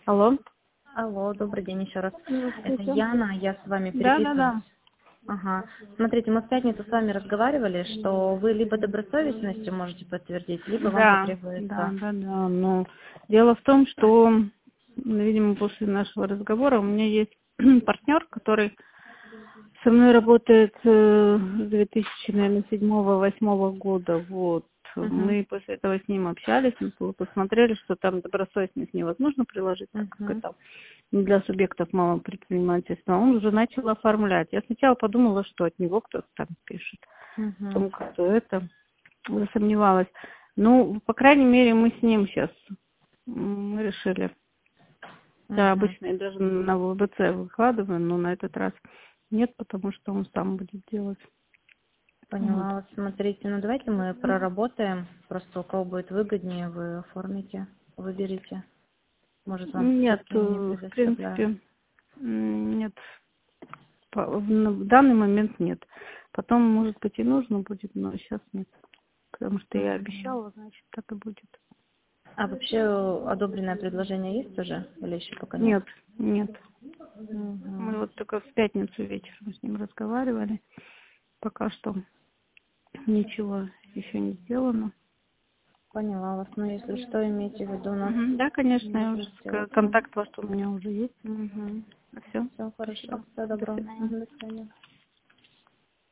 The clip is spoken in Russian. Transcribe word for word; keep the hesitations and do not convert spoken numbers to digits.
Алло. Алло, добрый день еще раз. Это Здравствуйте. Яна, я с вами Да, да, переписываюсь. да. Ага. Смотрите, мы в пятницу с вами разговаривали, что вы либо добросовестностью можете подтвердить, либо вам Да, да, потребуется... да, да. Но дело в том, что, ну, видимо, после нашего разговора у меня есть партнер, который со мной работает э, с две тысячи седьмого-восьмого года. Вот. Угу, Мы после этого с ним общались, мы посмотрели, что там добросовестность невозможно приложить, так как угу, это не для субъектов малого предпринимательства. Он уже начал оформлять. Я сначала подумала, что от него кто-то там пишет. угу, Потом как-то это засомневалась. Ну, по крайней мере, мы с ним сейчас решили. Я угу. обычно и даже на вэ бэ цэ выкладываю, но на этот раз нет, потому что он сам будет делать. Вот. Поняла. Вот смотрите, ну давайте мы проработаем. Просто у кого будет выгоднее, вы оформите, выберите. Может, вам Нет, скидки э, не в предоставляют. принципе, м, нет. По- В в данный момент нет. Потом, может быть, и нужно будет, но сейчас нет. Потому что я Мгм. обещала, значит, так и будет. А вообще э, одобренное предложение есть уже? Или еще пока нет? Нет, нет. Мы Угу. вот только в пятницу вечером с ним разговаривали. Пока что ничего еще не сделано. Поняла вас. Но если что, имейте в виду, у нас Мгм. Да, конечно, я уже можно ск- сделать вам. контакт ваш у меня уже есть. Угу. Все. Все Спасибо. хорошо. Всего До доброго. свидания. Мгм, до свидания.